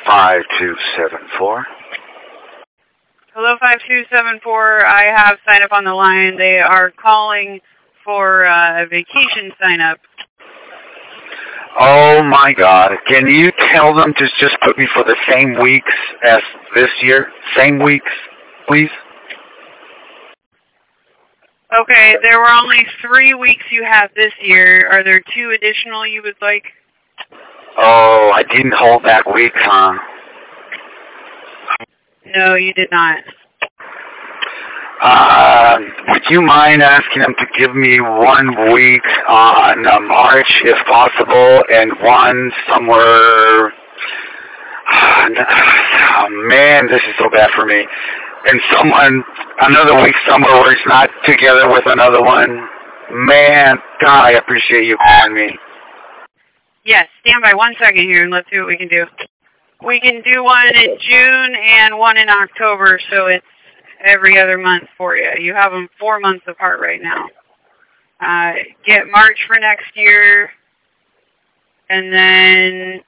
5274. Hello, 5274. I have sign up on the line. They are calling for a vacation sign up. Oh my God. Can you tell them to just put me for the same weeks as this year? Same weeks, please? Okay, there were only 3 weeks you have this year. Are there 2 additional you would like? Oh, I didn't hold back weeks, huh? No, you did not. Would you mind asking them to give me 1 week on March, if possible, and one somewhere... Oh, man, this is so bad for me. And another week somewhere where it's not together with another one. Man, God, I appreciate you calling me. Yes, stand by 1 second here and let's see what we can do. We can do one in June and one in October, so it's every other month for you. You have them 4 months apart right now. Get March for next year, and then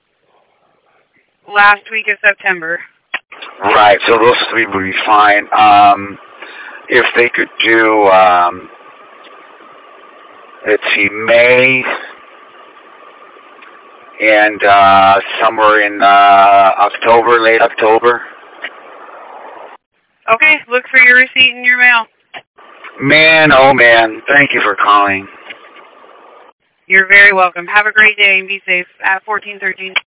last week of September. Right, so those 3 would be fine. If they could do, let's see, May and somewhere in October, late October. Okay, look for your receipt in your mail. Man, oh man, thank you for calling. You're very welcome. Have a great day and be safe at 1413.